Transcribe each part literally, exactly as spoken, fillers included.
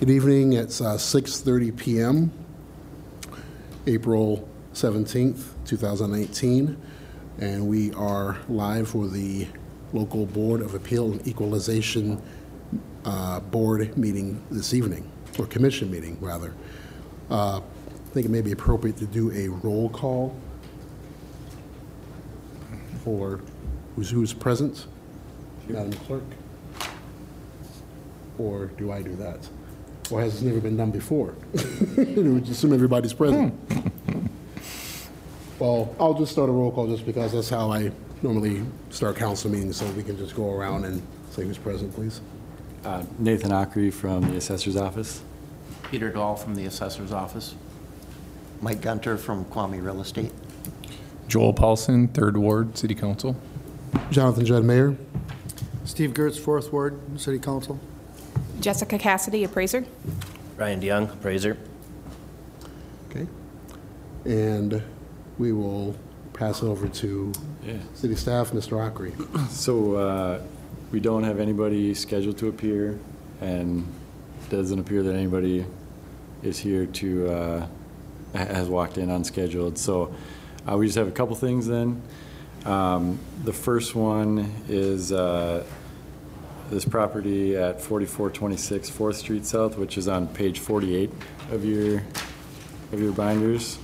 Good evening. It's uh, six thirty p m April seventeenth, two thousand eighteen, and we are live for the Local Board of Appeal and Equalization uh, Board meeting this evening, or commission meeting, rather. Uh, I think it may be appropriate to do a roll call for who's, who's present. Madam Clerk? Or do I do that? Or has this never been done before? We just assume everybody's present. Well, I'll just start a roll call just because that's how I normally start council meetings, so we can just go around and say who's present, please. Uh, Nathan Ockery from the Assessor's Office. Peter Dahl from the Assessor's Office. Mike Gunter from Kwame Real Estate. Joel Paulson, Third Ward, City Council. Jonathan Judd, Mayor. Steve Gertz, Fourth Ward, City Council. Jessica Cassidy, appraiser. Ryan DeYoung, appraiser. Okay. And we will pass it over to Yeah. city staff, Mister Ockery. So uh, we don't have anybody scheduled to appear, and it doesn't appear that anybody is here to, uh, has walked in unscheduled. So uh, we just have a couple things then. Um, the first one is uh, this property at forty-four twenty-six fourth Street South, which is on page forty-eight of your of your binders.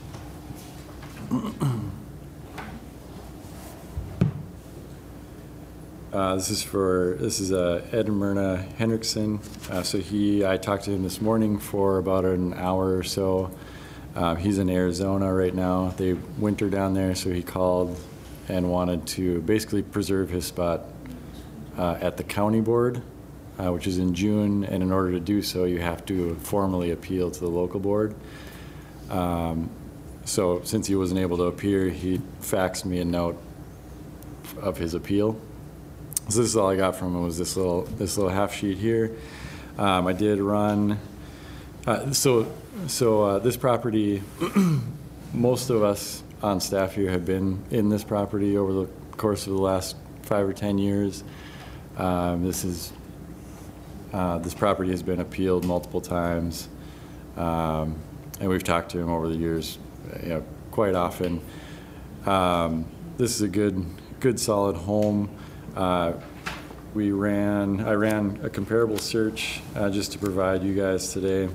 Uh, this is for this is uh, Ed Myrna Hendrickson. Uh, so he, I talked to him this morning for about an hour or so. Uh, he's in Arizona right now. They winter down there, so he called and wanted to basically preserve his spot uh, at the county board, uh, which is in June, and in order to do so, you have to formally appeal to the local board. Um, so since he wasn't able to appear, he faxed me a note of his appeal. So this is all I got from him, was this little this little half sheet here. Um, I did run, uh, so, so uh, this property, most of us on staff here have been in this property over the course of the last five or ten years. Um, this is uh, this property has been appealed multiple times, um, and we've talked to him over the years, you know, quite often. Um, this is a good, good, solid home. Uh, we ran, I ran a comparable search uh, just to provide you guys today.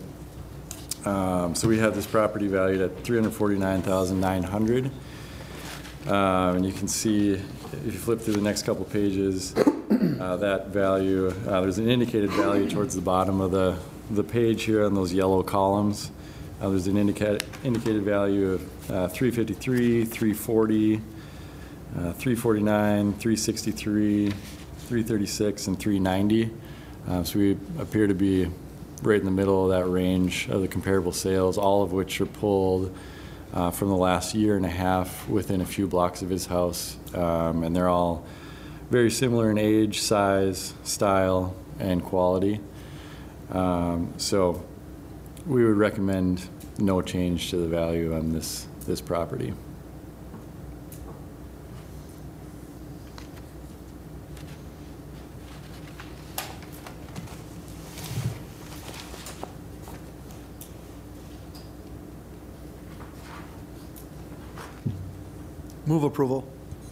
Um, so we have this property valued at three hundred forty-nine thousand nine hundred dollars. Um, and you can see, if you flip through the next couple pages, uh, that value, uh, there's an indicated value towards the bottom of the, the page here on those yellow columns. Uh, there's an indicated indicated value of uh, three fifty-three, three forty, uh, three forty-nine, three sixty-three, three thirty-six, and three ninety. Uh, so we appear to be right in the middle of that range of the comparable sales, all of which are pulled uh, from the last year and a half within a few blocks of his house. Um, and they're all very similar in age, size, style, and quality. Um, so we would recommend no change to the value on this, this property. Move approval.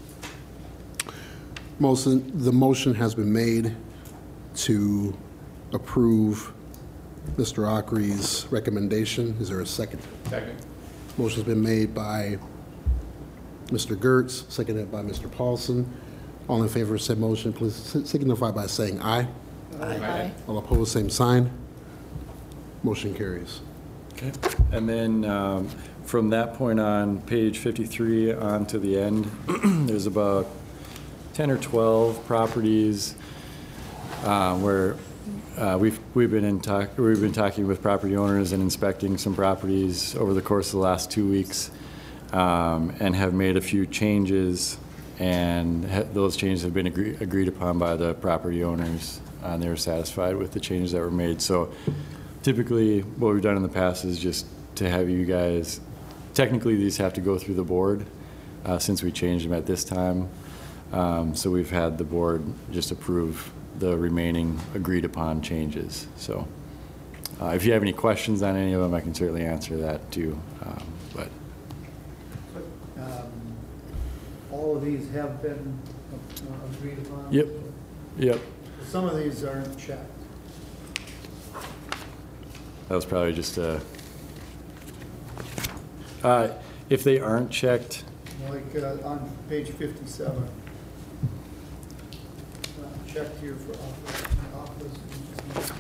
Motion, the motion has been made to approve Mister Ockery's recommendation. Is there a second? Second. Motion's been made by Mister Gertz, seconded by Mister Paulson. All in favor of said motion, please signify by saying aye. Aye. All opposed, same sign. Motion carries. Okay. And then um, from that point on, page fifty-three on to the end, there's about ten or twelve properties uh, where uh, we've we've been in talk we've been talking with property owners and inspecting some properties over the course of the last two weeks, um, and have made a few changes, and ha those changes have been agree agreed upon by the property owners, and they were satisfied with the changes that were made. So typically what we've done in the past is just to have you guys, technically these have to go through the board uh, since we changed them at this time. Um, so we've had the board just approve the remaining agreed upon changes. So uh, if you have any questions on any of them, I can certainly answer that too. Um, But, Um, All of these have been uh, agreed upon? yep, yep. Some of these aren't checked. That was probably just a, uh, if they aren't checked, Like uh, on page fifty-seven. Uh, Checked here for office. office.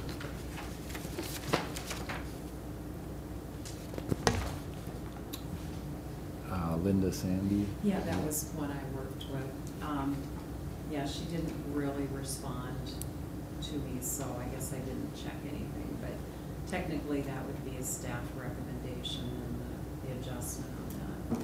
uh, Linda Sandy. Yeah, that was one I worked with. Um, Yeah, she didn't really respond to me, so I guess I didn't check anything. But technically, that would be a staff recommendation and the- the adjustment on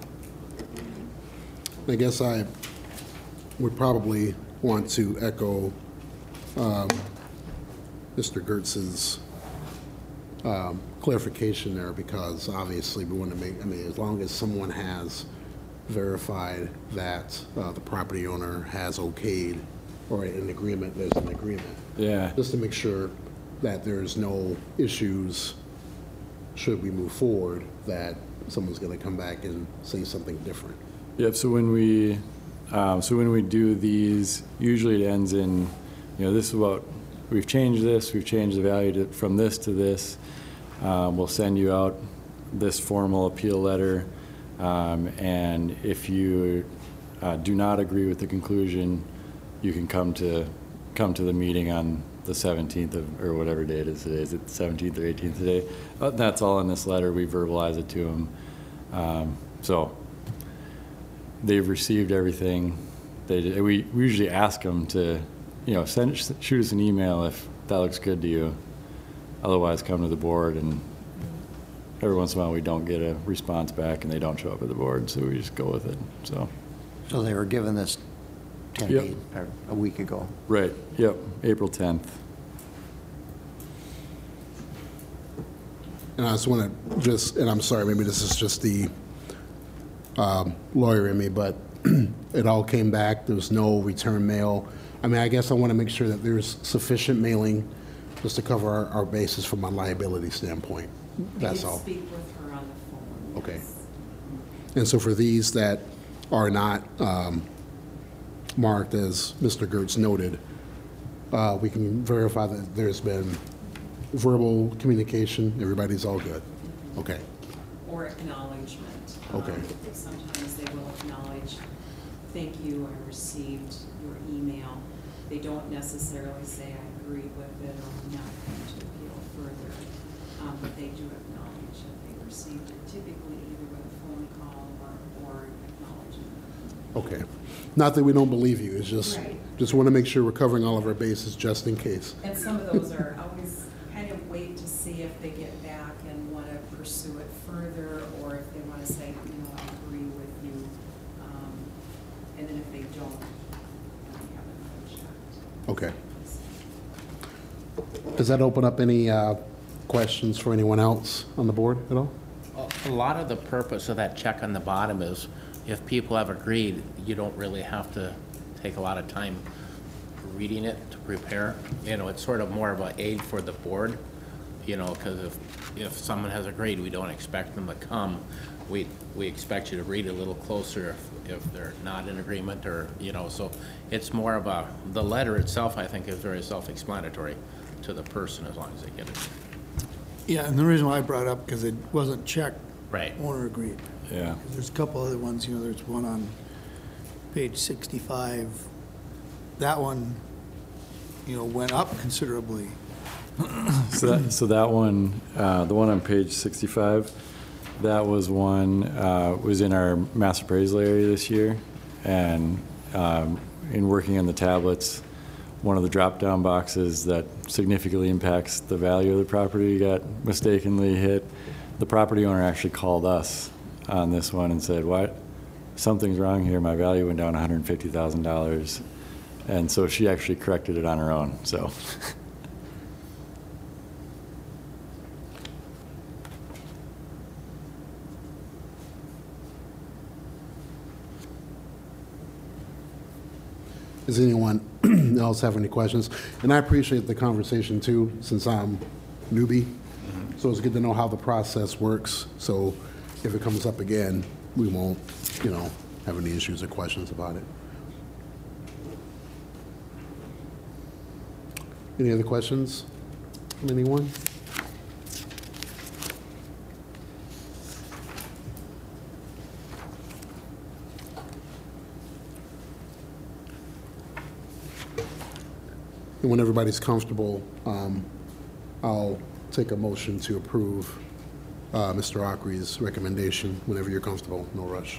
that. I guess I would probably want to echo um, Mister Gertz's um, clarification there, because obviously we want to make, I mean, as long as someone has verified that uh, the property owner has okayed, or an agreement, there's an agreement, Yeah, just to make sure that there's no issues, should we move forward, that someone's going to come back and say something different. yep, so when we, um, so when we do these, usually it ends in, you know, this is what, we've changed this, we've changed the value to, from this to this. Um, we'll send you out this formal appeal letter, um, and if you uh, do not agree with the conclusion, you can come to, come to the meeting on the seventeenth of, or whatever day it is today. Is it the seventeenth or eighteenth today? Uh, That's all in this letter. We verbalize it to them. Um, So they've received everything. They, we we usually ask them to, you know, send, shoot us an email if that looks good to you. Otherwise, come to the board, and every once in a while we don't get a response back and they don't show up at the board, so we just go with it, so. So they were given this ten Yep. days, or a week ago. Right, yep, April tenth. And I just want to just, and I'm sorry, maybe this is just the um, lawyer in me, but it all came back, there was no return mail. I mean, I guess I want to make sure that there's sufficient mailing just to cover our, our bases from a liability standpoint. That's all. I did speak with her on the phone. Okay. yes. And so for these that are not um, marked, as Mister Gertz noted, uh, we can verify that there's been verbal communication, everybody's all good. Okay, Or acknowledgement. Okay. Um, Sometimes they will acknowledge, thank you, I received your email. They don't necessarily say, I agree with it, or I'm not going to appeal further. Um, But they do acknowledge that they received it, typically either with a phone call or, or acknowledgement. okay. Not that we don't believe you, it's just, Right. just want to make sure we're covering all of our bases just in case. And some of those are always kind of wait to see if they get back and want to pursue it further, or if they want to say, you know, I agree with you. Um, And then if they don't, then we have another check. Okay. Does that open up any uh, questions for anyone else on the board at all? A lot of the purpose of that check on the bottom is if people have agreed, you don't really have to take a lot of time reading it to prepare. You know, it's sort of more of an aid for the board, you know, because if, if someone has agreed, we don't expect them to come. We, we expect you to read a little closer if, if they're not in agreement, or, you know, so it's more of a, the letter itself, I think, is very self-explanatory to the person as long as they get it. Yeah, and the reason why I brought it up, because it wasn't checked. Right. Owner agreed. Yeah. There's a couple other ones, you know, there's one on page sixty-five. That one, you know, went up considerably. So that, so that one, uh, the one on page sixty-five, that was one, uh, was in our mass appraisal area this year. And um, in working on the tablets, one of the drop-down boxes that significantly impacts the value of the property got mistakenly hit. The property owner actually called us on this one and said, what, something's wrong here, my value went down one hundred fifty thousand dollars. And so she actually corrected it on her own, so. Does anyone else have any questions? And I appreciate the conversation too, since I'm newbie. So it's good to know how the process works, so if it comes up again, we won't, you know, have any issues or questions about it. Any other questions from anyone? And when everybody's comfortable, um, I'll take a motion to approve uh, Mister Ockery's recommendation whenever you're comfortable, no rush.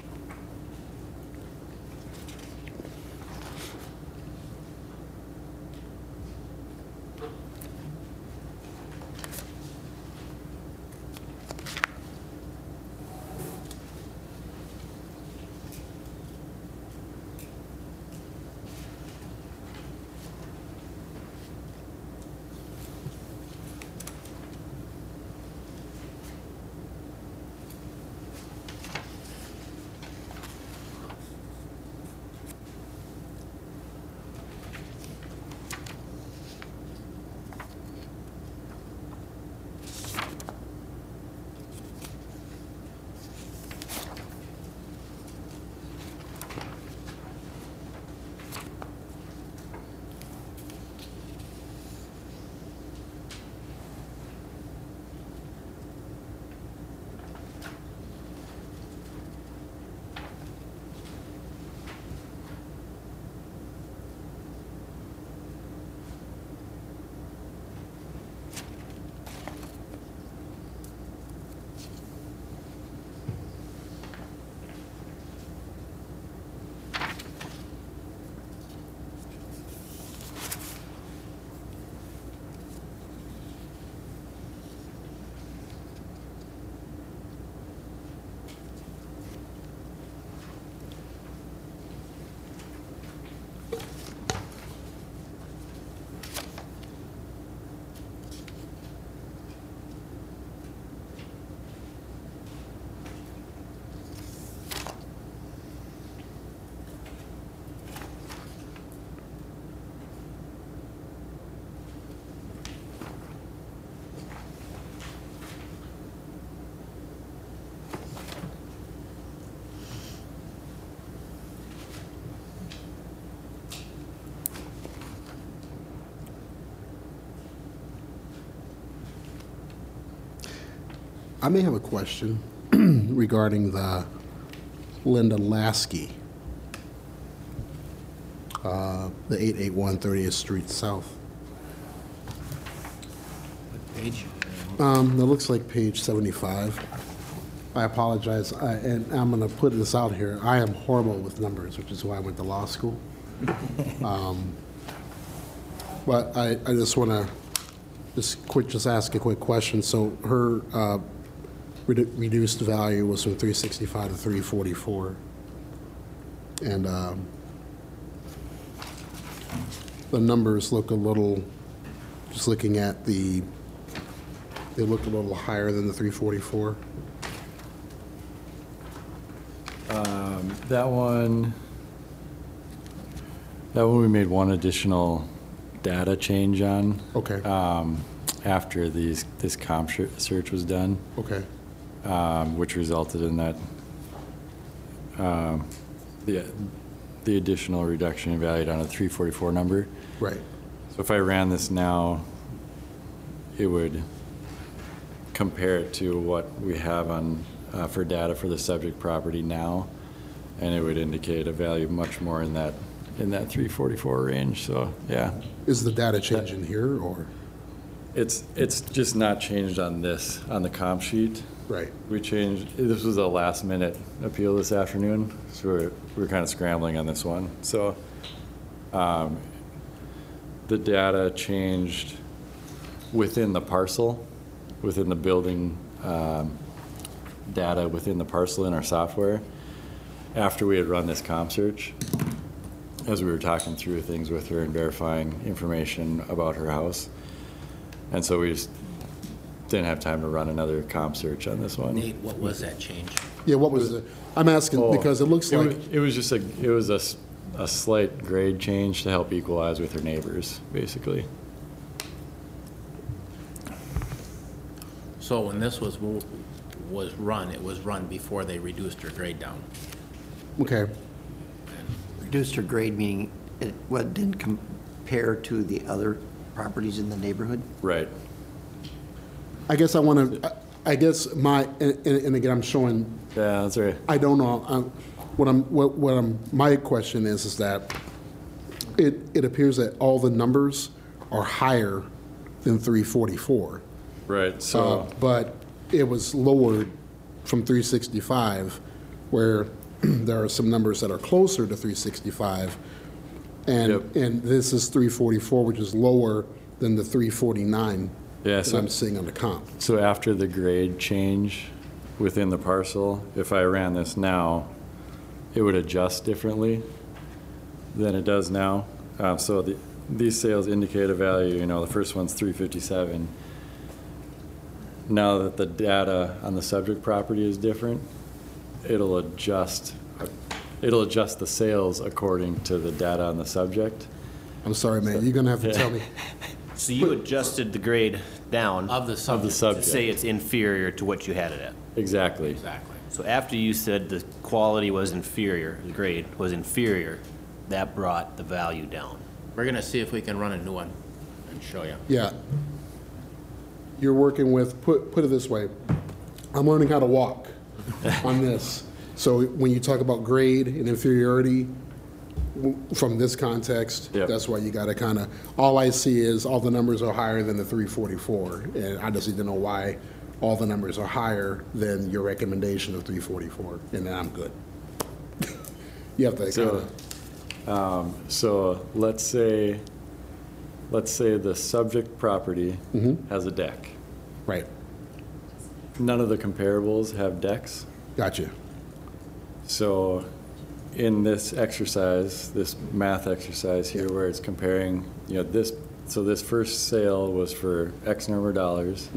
I may have a question regarding the Linda Lasky, uh, the eight eighty-one thirtieth Street South. What page? Um, That looks like page seventy-five. I apologize, I- and I'm going to put this out here. I am horrible with numbers, which is why I went to law school. Um, But I, I just want to just quick, just ask a quick question. So her uh, redu- reduced value was from three sixty-five to three forty-four. And um, the numbers look a little, just looking at the, they look a little higher than the three forty-four. That one, that one we made one additional data change on. Okay, um, After these, this comp sh- search was done, okay, um, which resulted in that, um, the, the additional reduction in value down to three forty-four number. right. So if I ran this now, it would compare it to what we have on, uh, for data for the subject property now, and it would indicate a value much more in that, in that three forty-four range, so, yeah. Is the data change in here, or? It's, it's just not changed on this, on the comp sheet. Right, We changed, this was a last minute appeal this afternoon, so we're, we're kind of scrambling on this one. So, um, the data changed within the parcel, within the building, um, data within the parcel in our software, after we had run this comp search, as we were talking through things with her and verifying information about her house. And so we just didn't have time to run another comp search on this one. Nate, what was that change? yeah, what was the, I'm asking Oh, because it looks it like, was- It was just a, it was a, s- a slight grade change to help equalize with her neighbors, basically. So when this was, mo- was run, it was run before they reduced their grade down. Okay, Reduced or grade, meaning it what, didn't compare to the other properties in the neighborhood? Right. I guess I want to, I guess my, and, and again, I'm showing, Yeah, that's right. I don't know, um, what I'm, what, what I'm, my question is, is that it, it appears that all the numbers are higher than three forty-four. Right, Uh, so, But it was lowered from three sixty-five, where there are some numbers that are closer to three sixty-five. And, Yep. and this is three forty-four, which is lower than the three forty-nine Yeah, that so- I'm seeing on the comp. so after the grade change within the parcel, if I ran this now, it would adjust differently than it does now. Uh, so the, these sales indicate a value, you know, the first one's three fifty-seven. Now that the data on the subject property is different, it'll adjust, it'll adjust the sales according to the data on the subject. I'm sorry, man, you're gonna have to tell me. So you adjusted the grade down Of the Of the subject. to subject. say it's inferior to what you had it at. Exactly. Exactly. So after you said the quality was inferior, the grade was inferior, that brought the value down. We're gonna see if we can run a new one and show you. Yeah. You're working with, put, put it this way, I'm learning how to walk on this. So when you talk about grade and inferiority, w- from this context, Yep. that's why you gotta kinda, all I see is all the numbers are higher than the three forty-four. And I just need to know why all the numbers are higher than your recommendation of three forty-four, and then I'm good. You have to So- kinda, So let's say, let's say the subject property has a deck. right, None of the comparables have decks. gotcha. So in this exercise, this math exercise here, where it's comparing, you know, this, so this first sale was for X number of dollars.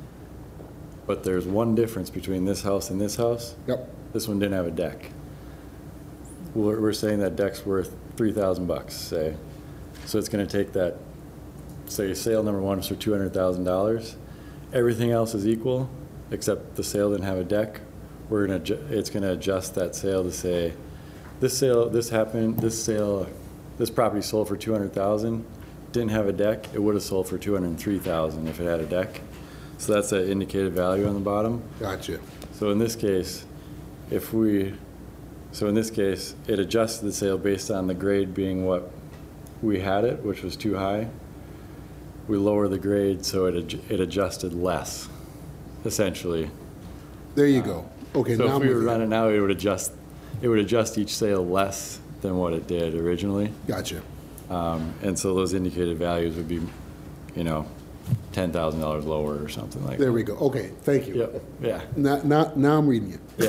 But there's one difference between this house and this house. Yep, This one didn't have a deck. We're, we're saying that deck's worth three thousand bucks, say. So it's gonna take that, say, sale number one was for two hundred thousand dollars. Everything else is equal, except the sale didn't have a deck. We're gonna, adju- it's gonna adjust that sale to say, this sale, this happened, this sale, this property sold for two hundred thousand, didn't have a deck, it would've sold for two hundred and three thousand if it had a deck. So that's that indicated value on the bottom. gotcha. So in this case, if we, so in this case, it adjusted the sale based on the grade being what we had it, which was too high. We lower the grade, so it, adj- it adjusted less, essentially. There you go. Okay, So now if I'm we with were you. running now, it would adjust, it would adjust each sale less than what it did originally. Gotcha. Um, and so those indicated values would be, you know, ten thousand dollars lower or something like that. There we go. Okay, thank you. Yep, yeah, Now, now, now I'm reading it. yeah.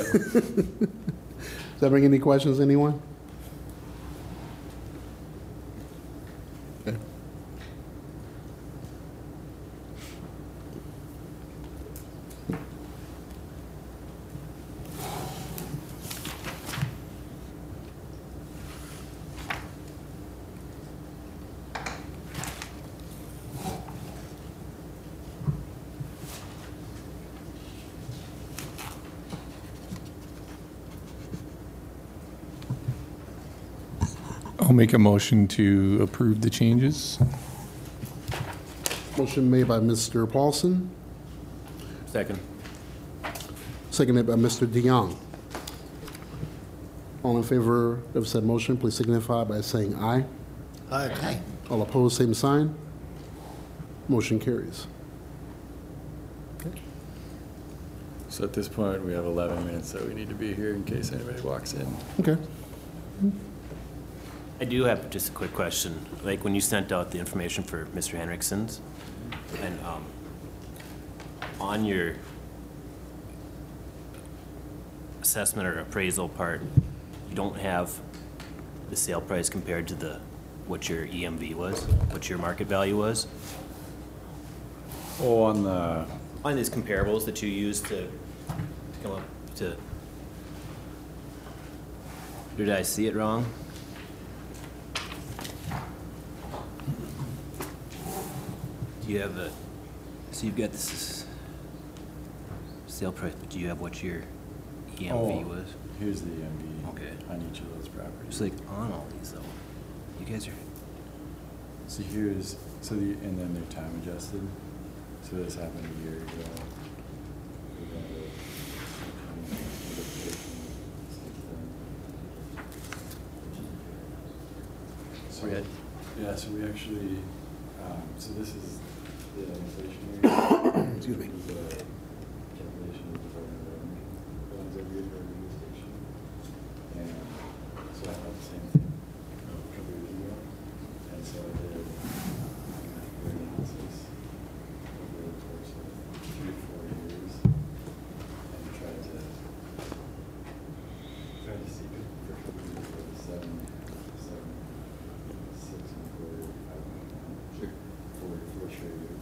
Does that bring any questions, anyone? Okay. I'll make a motion to approve the changes. Motion made by Mister Paulson, Second. seconded by Mister DeYoung. All in favor of said motion, please signify by saying aye. Aye. All opposed, same sign. Motion carries. So at this point, we have eleven minutes that we need to be here in case anybody walks in. Okay. I do have just a quick question. Like when you sent out the information for Mister Henriksen's, and um, on your assessment or appraisal part, you don't have the sale price compared to the, what your E M V was, what your market value was? Oh, on the, On these comparables that you use to come up to, did I see it wrong? Do you have a, so you've got this, sale price, but do you have what your E M Oh, V was? Here's the E M V. Okay. On each of those properties. It's like on all these though. You guys are, So here's, so the, and then they're time adjusted. So this happened a year ago. We got it. So, We're good. yeah, so we actually, um, so this is the inflationary. Excuse me. This is the calculation of the Department of Revenue. Runs every year for every jurisdiction. And so I had the same thing a couple years ago. And so I did uh, analysis over the course of three, four years and tried to tried to see it for a couple years for the seven, seven, six and a quarter, five and a half. Sure. Four, four straight years.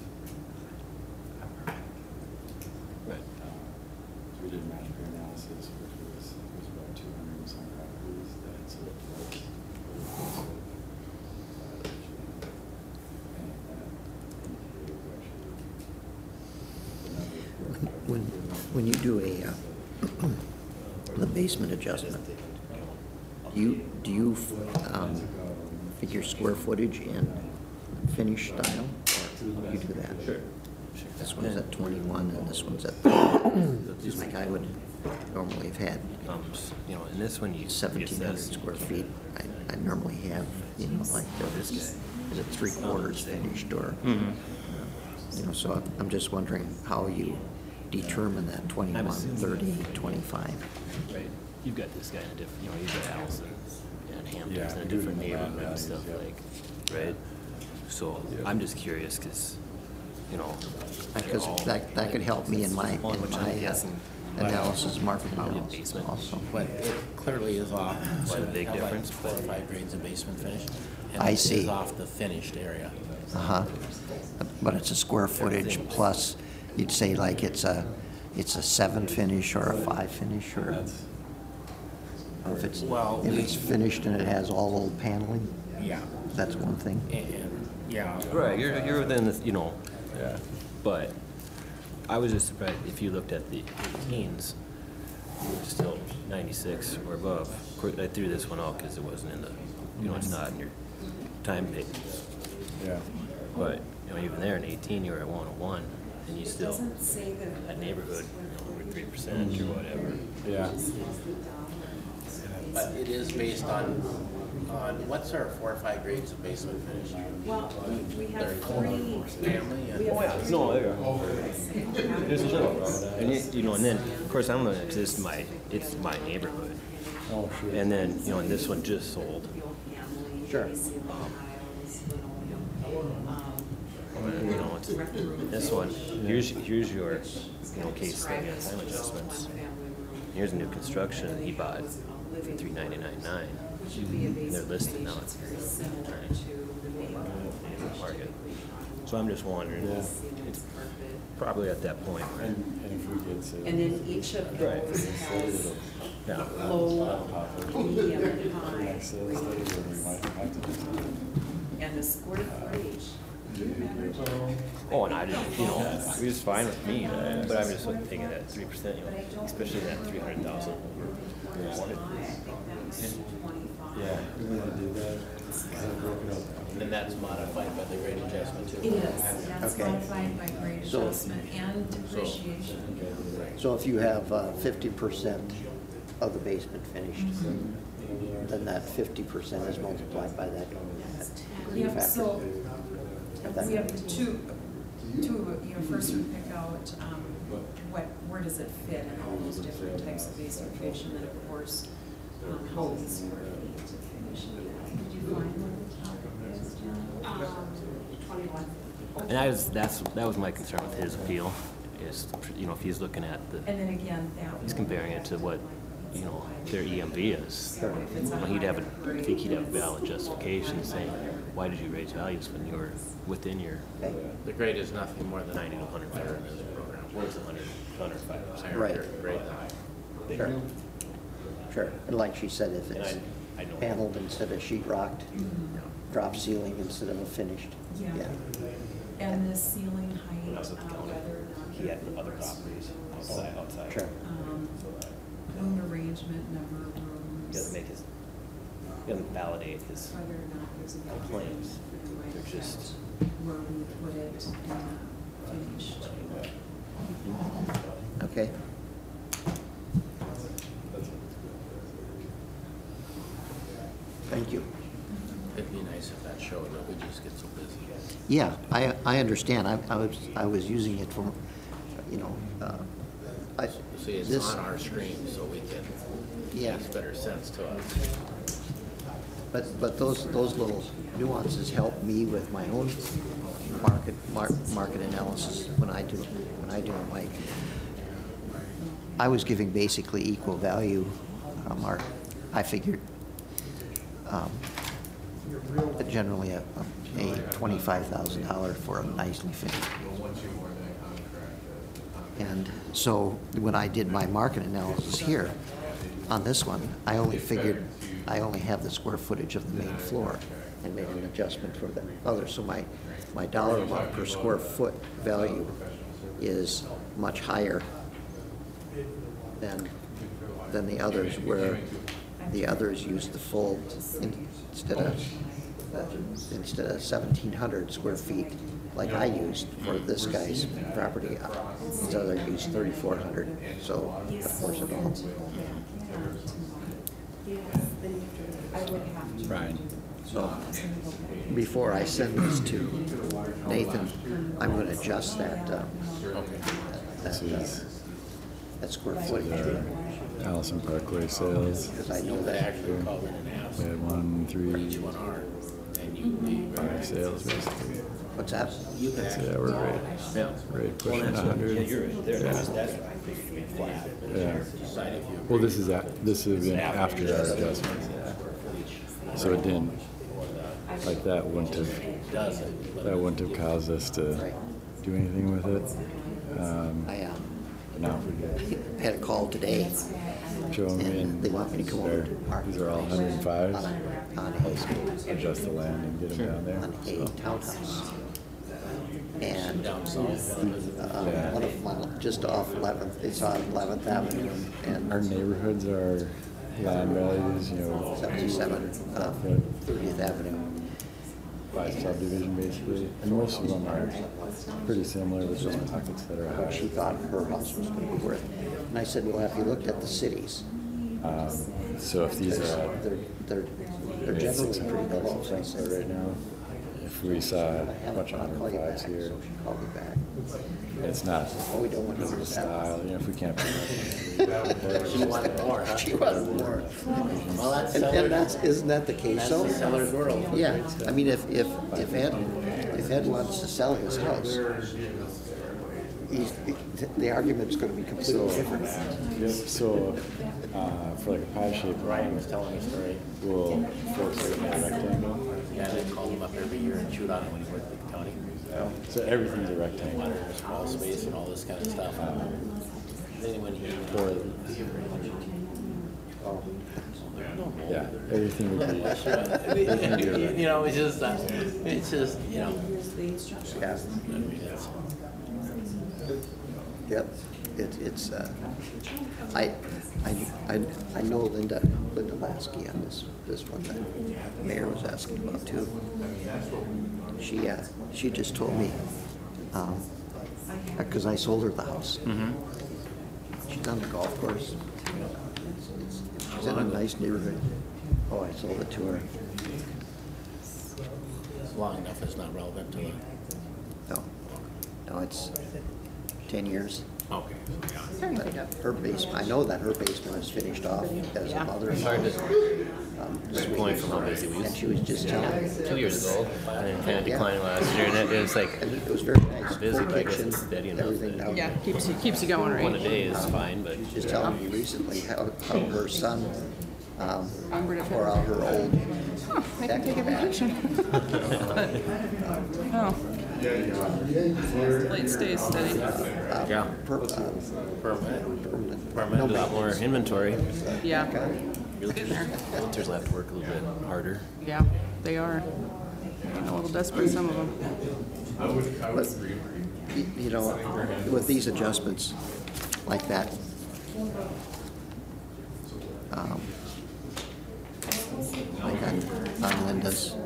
right. Um, So we did match pair analysis, which was, was about two hundred and some properties that had sold twice. over the course of, uh, each year. And that indicator was actually the number of properties. When, when you do a, uh, the basement adjustment, do you, do you um, figure square footage and finish style? Or you do that? Sure. This one's at twenty-one and this one's at thirty. Like I would normally have had Um, s- you know, in this one, you. seventeen hundred square feet. I, I normally have, you know, like the, This guy. is it three quarters finished or? You know, so I'm just wondering how you determine that twenty-one, assuming- thirty, twenty-five. Right, you've got this guy in a different, you know, you've got Allison and Yeah, Hamptons in a we do different the lot neighborhood and values, stuff yeah. like, right? So I'm just curious, cause, you know. they're Because all- that, that could help me in my, in Which I'm my uh, guessing analysis, market probably a analysis basement. also. But it clearly is off. Quite a big have like difference, Four or but- five grades of basement finish. and I it see. is off the finished area. Uh-huh. But it's a square footage plus, you'd say like it's a, it's a seven finish or a five finish or if it's, Well, if we- it's finished and it has all old paneling, Yeah. that's one thing. And, yeah. Right, you're, you're within the, you know, Yeah. but I was just surprised, if you looked at the eighteens, you were still ninety-six or above. Of course, I threw this one out because it wasn't in the, you know, it's not in your time page. Yeah. But, you know, even there in eighteen, you were at one oh one, and you still, Doesn't say that. that neighborhood, you know, over three percent or whatever. Yeah. But it is based on, on, what's our four or five grades of basement finish? Well, we have Thirty-four, three. family and. We have No, there you go. There's a And you, you know, and then, of course, I'm gonna, cause it's my, it's my neighborhood. Oh, sure. And then, you know, and this one just sold. Sure. You know, it's, this one, here's, here's your, you know, case study on time adjustments. Here's a new construction he bought for three ninety-nine nine. And they're listed now at market. So I'm just wondering, Yeah. it's probably at that point. where- And, and if we get to. And then each of Right. those has Yeah. low, medium, and high Next sales study, grades. where we might have to do something. And the square footage. Oh, and I didn't, you know, it was fine with me, but I'm just thinking that three percent, you know, especially that three hundred thousand. Yeah, we want to do that. Because I broke it up. And that's modified by the grade adjustment too. It is, that's Okay. modified by grade So- adjustment and depreciation. So if you have uh, fifty percent of the basement finished, then that fifty percent is multiplied by that. that Yep, factor. so That- we have two, two, you know, first we pick out, um, what, where does it fit in all those different types of basement finish, and then of course, um, how many square feet to finish it at. Did you find what the topic is, Jen? Twenty-one. And I was, that's, that was my concern with his appeal, is, you know, if he's looking at the, And then again, that. he's comparing it to what, you know, their E M V is. Well, he'd have, a- I think he'd have a valid justification saying, why did you raise values when you were within your The grade is nothing more than ninety to one hundred higher fire? in this program. Where's the hundred, hundred five percent? Higher Right. grade than high. Sure. Sure, and like she said, if And it's I- I know. paneled instead of sheet rocked, drop ceiling instead of a finished, Yeah. yeah. And the ceiling height, I was at the uh, county. whether or not he had other properties outside, outside. Sure. Um, home arrangement, number of He rooms. doesn't make his, he doesn't validate his Whether or not there's a. complaints. They're just, Where we put it in the finished. Okay. Thank you. It'd be nice if that showed, but we just get so busy. Yeah, I, I understand. I, I was, I was using it for, you know, uh, I, See, it's this, on our screen, so we can, Yeah. makes better sense to us. but, but those, those little nuances help me with my own market, mar- market analysis when I do, when I do my, I was giving basically equal value, uh, mark, I figured, um, generally a, a twenty-five thousand dollars for a nicely finished. And so when I did my market analysis here, on this one, I only figured, I only have the square footage of the main floor and made an adjustment for the other. So my, my dollar amount per square foot value is much higher than, than the others, where the others use the full, in- instead of, uh, instead of seventeen hundred square feet, like I used for this guy's property, uh, this other used thirty-four hundred, so of course it all. Brian. So, before I send this to Nathan, I'm gonna adjust that, uh, that, uh, that square footage, Allison Parkway sales. because I know They that. actually called in and asked We had one, three, which one are, and you, you, five sales basically. What's that? you can So actually. yeah, we're right, yeah. right pushing a hundred. Yeah, you're right there. That's, that's what I figured to be flat. Yeah. Decide if you Well, this is, a- this would have been after our adjustment. So it didn't, like that wouldn't have, does it, that wouldn't have caused us to do anything with it. Um, I, um, Now if we had a call today, could show them and in, they want me to come over to there, Park. these are all hundred and fives. On a, on a, Adjust the land and get them down there. on a So, townhouse. And, down south, uh, Yeah. one of them on- just off Eleventh, it's on Eleventh Avenue our and neighborhoods are land values, you know, seventy-seven, uh, thirtieth Avenue. by subdivision basically. And most of them are pretty similar with just pockets that are What she high. thought her house was gonna be worth. And I said, well, have you looked at the cities? Um, so if these are at They're, they're, they're maybe generally six pretty hundred bucks low or something prices. right now, if we saw a bunch of I'll hundred call you and back, fives here, so she called me back. it's not Oh, we don't want to the use that. style, you know, if we can't. she wanted more, huh? She wanted more. Well, that's And, and seller's, that's, isn't that the case that's though? the seller's world. Yeah, I mean, if, if, if Ed, if Ed wants to sell his house, he's, the argument's gonna be completely different. Yep, so, uh, for like a pie shaped Ryan line, was telling me a story. we'll force it in a rectangle. Yeah, they called him up every year and chewed on him when he worked at the county. Yeah, so everything's a rectangle. Wanted a small space and all this kind of stuff. Then when he. Oh, Yeah, everything would be, everything would be a rectangle. You know, it's just, uh, it's just, you know. yeah, it's- yep, it, it's, uh, I, I, I, I know Linda, Linda Lasky on this, this one that the mayor was asking about too. She, uh, she just told me, um, cause I sold her the house. She's on the golf course. It's- She's in a nice neighborhood. Oh, I sold it to her. Long enough is not relevant to the. No, no, it's ten years. Okay. But her basement, I know that her basement is finished off as a mother. Hard to- Um, Going from how busy we And used she was just telling me, two years ago, and then kind of declining last year, and it was like, and it was very nice, Busy, full but I guess kitchen, it's steady enough everything that- down Yeah, there. keeps you, keeps you going, one a right? day is fine, but Just telling me recently how, how her son, um, Onward and tore out her old I can take a deck. vacation. Oh. Late stays steady. yeah, Per, uh, Permanent. permanent. Permanent. a lot more inventory. Yeah. It's getting there. Realtors will have to work a little bit harder. Yeah, they are. Getting a little desperate, some of them. But y- you know, with these adjustments like that, um, like on on Linda's,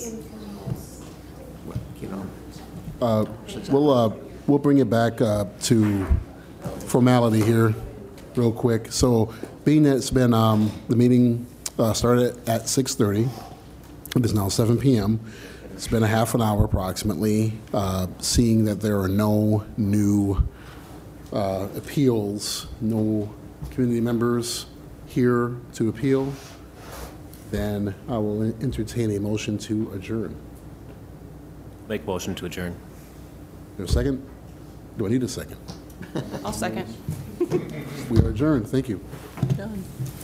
you know, Uh, We'll, uh, we'll bring it back uh, to formality here, real quick. So being that it's been, um, the meeting uh, started at six thirty, it is now seven p m, it's been a half an hour approximately, uh, seeing that there are no new uh, appeals, no community members here to appeal, then I will entertain a motion to adjourn. Make motion to adjourn. There a second? Do I need a second? I'll second. We are adjourned. Thank you. Done.